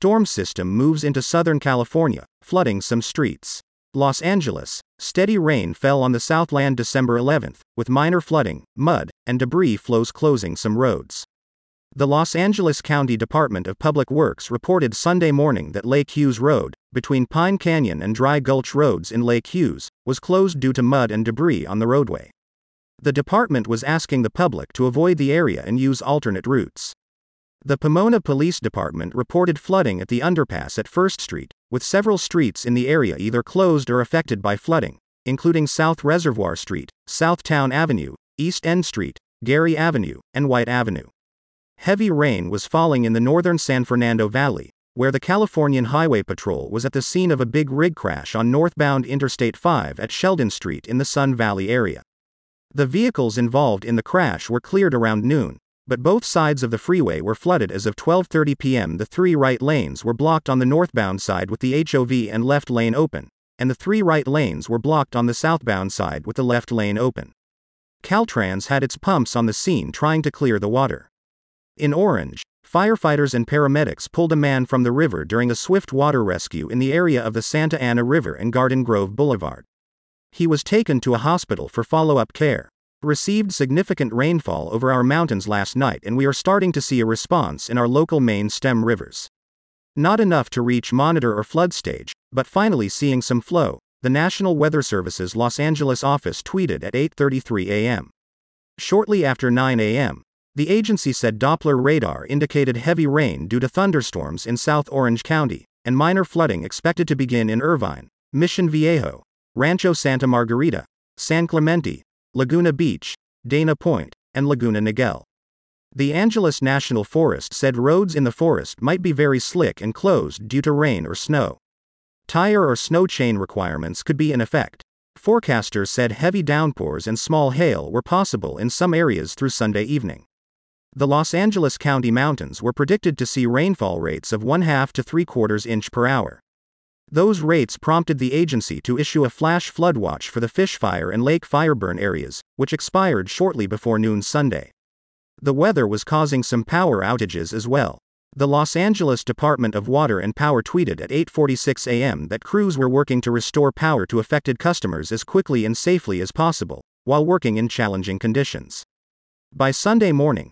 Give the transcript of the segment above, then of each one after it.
storm system moves into Southern California, flooding some streets. Los Angeles, steady rain fell on the Southland December 11th, with minor flooding, mud, and debris flows closing some roads. The Los Angeles County Department of Public Works reported Sunday morning that Lake Hughes Road, between Pine Canyon and Dry Gulch Roads in Lake Hughes, was closed due to mud and debris on the roadway. The department was asking the public to avoid the area and use alternate routes. The Pomona Police Department reported flooding at the underpass at First Street, with several streets in the area either closed or affected by flooding, including South Reservoir Street, Southtown Avenue, East End Street, Gary Avenue, and White Avenue. Heavy rain was falling in the northern San Fernando Valley, where the Californian Highway Patrol was at the scene of a big rig crash on northbound Interstate 5 at Sheldon Street in the Sun Valley area. The vehicles involved in the crash were cleared around noon, but both sides of the freeway were flooded as of 12:30 p.m. The 3 right lanes were blocked on the northbound side with the HOV and left lane open, and the 3 right lanes were blocked on the southbound side with the left lane open. Caltrans had its pumps on the scene trying to clear the water. In Orange, firefighters and paramedics pulled a man from the river during a swift water rescue in the area of the Santa Ana River and Garden Grove Boulevard. He was taken to a hospital for follow-up care. Received significant rainfall over our mountains last night, and we are starting to see a response in our local main stem rivers. Not enough to reach monitor or flood stage, but finally seeing some flow, the National Weather Service's Los Angeles office tweeted at 8:33 a.m. Shortly after 9 a.m., the agency said Doppler radar indicated heavy rain due to thunderstorms in South Orange County, and minor flooding expected to begin in Irvine, Mission Viejo, Rancho Santa Margarita, San Clemente, Laguna Beach, Dana Point, and Laguna Niguel. The Angeles National Forest said roads in the forest might be very slick and closed due to rain or snow. Tire or snow chain requirements could be in effect. Forecasters said heavy downpours and small hail were possible in some areas through Sunday evening. The Los Angeles County mountains were predicted to see rainfall rates of 1/2 to 3/4 inch per hour. Those rates prompted the agency to issue a flash flood watch for the Fish Fire and Lake Fireburn areas, which expired shortly before noon Sunday. The weather was causing some power outages as well. The Los Angeles Department of Water and Power tweeted at 8:46 a.m. that crews were working to restore power to affected customers as quickly and safely as possible, while working in challenging conditions. By Sunday morning,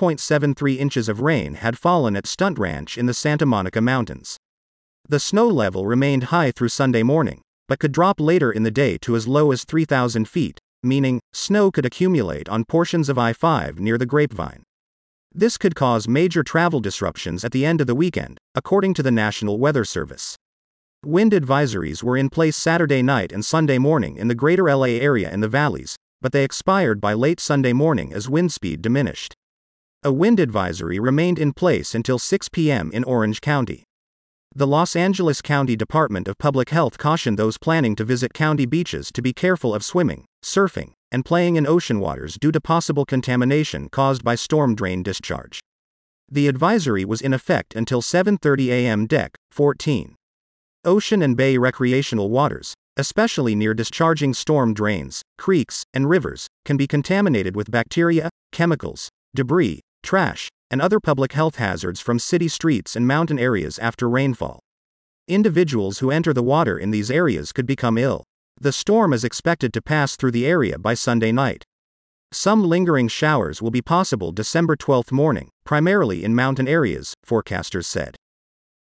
4.73 inches of rain had fallen at Stunt Ranch in the Santa Monica Mountains. The snow level remained high through Sunday morning, but could drop later in the day to as low as 3,000 feet, meaning snow could accumulate on portions of I-5 near the Grapevine. This could cause major travel disruptions at the end of the weekend, according to the National Weather Service. Wind advisories were in place Saturday night and Sunday morning in the greater LA area and the valleys, but they expired by late Sunday morning as wind speed diminished. A wind advisory remained in place until 6 p.m. in Orange County. The Los Angeles County Department of Public Health cautioned those planning to visit county beaches to be careful of swimming, surfing, and playing in ocean waters due to possible contamination caused by storm drain discharge. The advisory was in effect until 7:30 a.m. Dec. 14. Ocean and bay recreational waters, especially near discharging storm drains, creeks, and rivers, can be contaminated with bacteria, chemicals, debris, trash, and other public health hazards from city streets and mountain areas after rainfall. Individuals who enter the water in these areas could become ill. The storm is expected to pass through the area by Sunday night. Some lingering showers will be possible December 12th morning, primarily in mountain areas, forecasters said.